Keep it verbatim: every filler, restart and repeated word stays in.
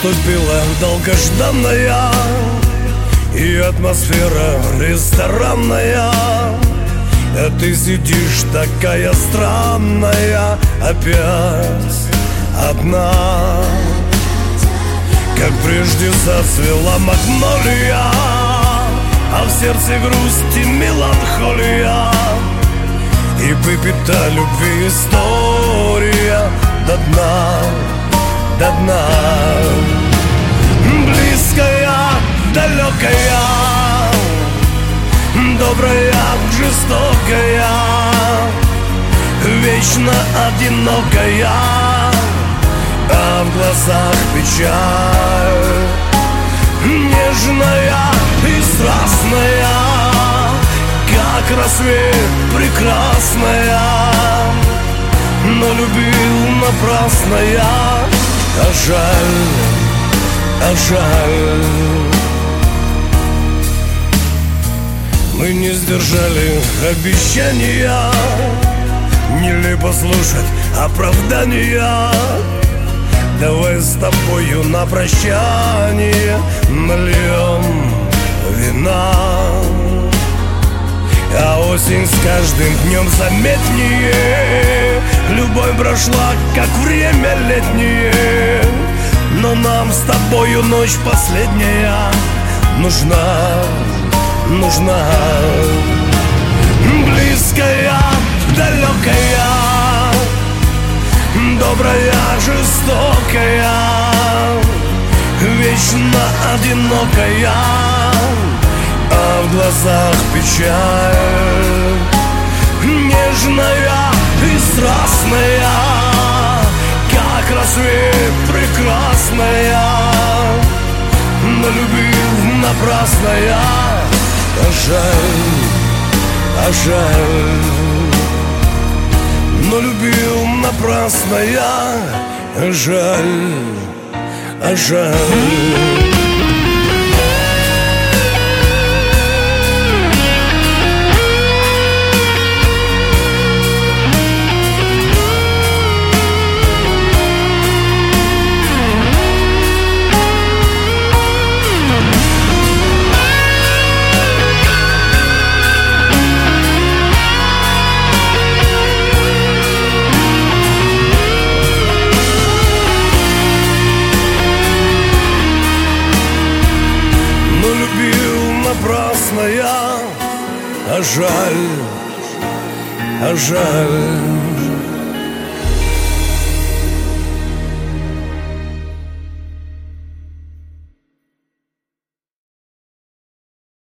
наступила долгожданная, и атмосфера ресторанная, а ты сидишь такая странная, опять одна. Как прежде зацвела магнолия, а в сердце грусть и меланхолия, и выпита любви история до дна, до дна. Близкая, далекая, добрая, жестокая, вечно одинокая, а в глазах печаль. Нежная и страстная, как рассвет прекрасная, но любил напрасно я, а жаль, а жаль. Мы не сдержали обещания, нелепо слушать оправдания. Давай с тобою на прощание нальем вина. А осень с каждым днем заметнее, любовь прошла, как время летнее, но нам с тобою ночь последняя нужна, нужна. Близкая, далекая, добрая, жестокая, вечно одинокая, а в глазах печаль. Нежная и страстная, как рассвет прекрасная, но любил напрасно я, а жаль, а жаль. Но любил напрасно я, а жаль, а жаль. Напрасно я, а жаль, а жаль.